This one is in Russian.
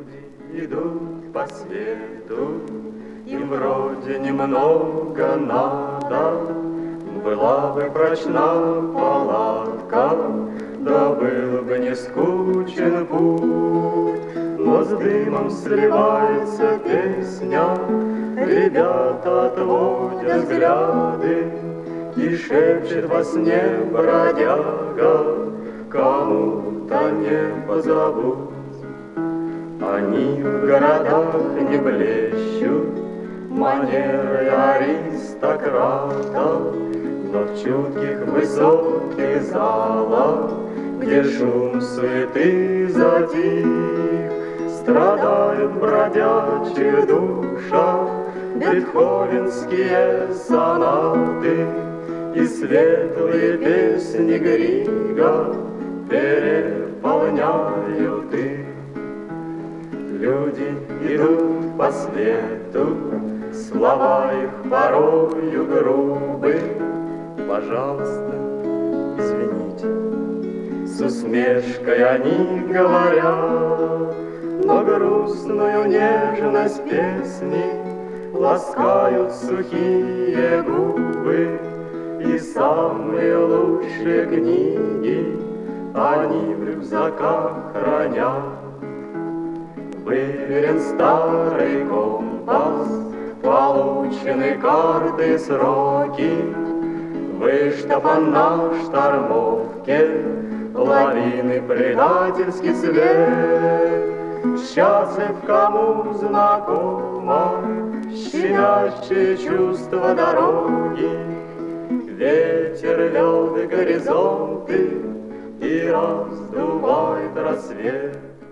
Люди идут по свету, им вроде немного надо. Была бы прочна палатка, да был бы не скучен путь. Но с дымом сливается песня, ребята отводят взгляды, и шепчет во сне бродяга, кому-то не позовут. Они в городах не блещут манерой аристократа, но в чутких высоких залах, где шум суеты затих, страдают в бродячих душах бетховенские сонаты и светлые песни Грига переполняют их. Люди идут по свету, слова их порою грубы. Пожалуйста, извините, с усмешкой они говорят, но грустную нежность песни ласкают сухие губы, и самые лучшие книги они в рюкзаках хранят. Выверен старый компас, получены карты сроки, выштопан на штормовке лавины предательский свет. Счастлив, кому знакомо щемящее чувство дороги. Ветер рвет горизонты и раздувает рассвет.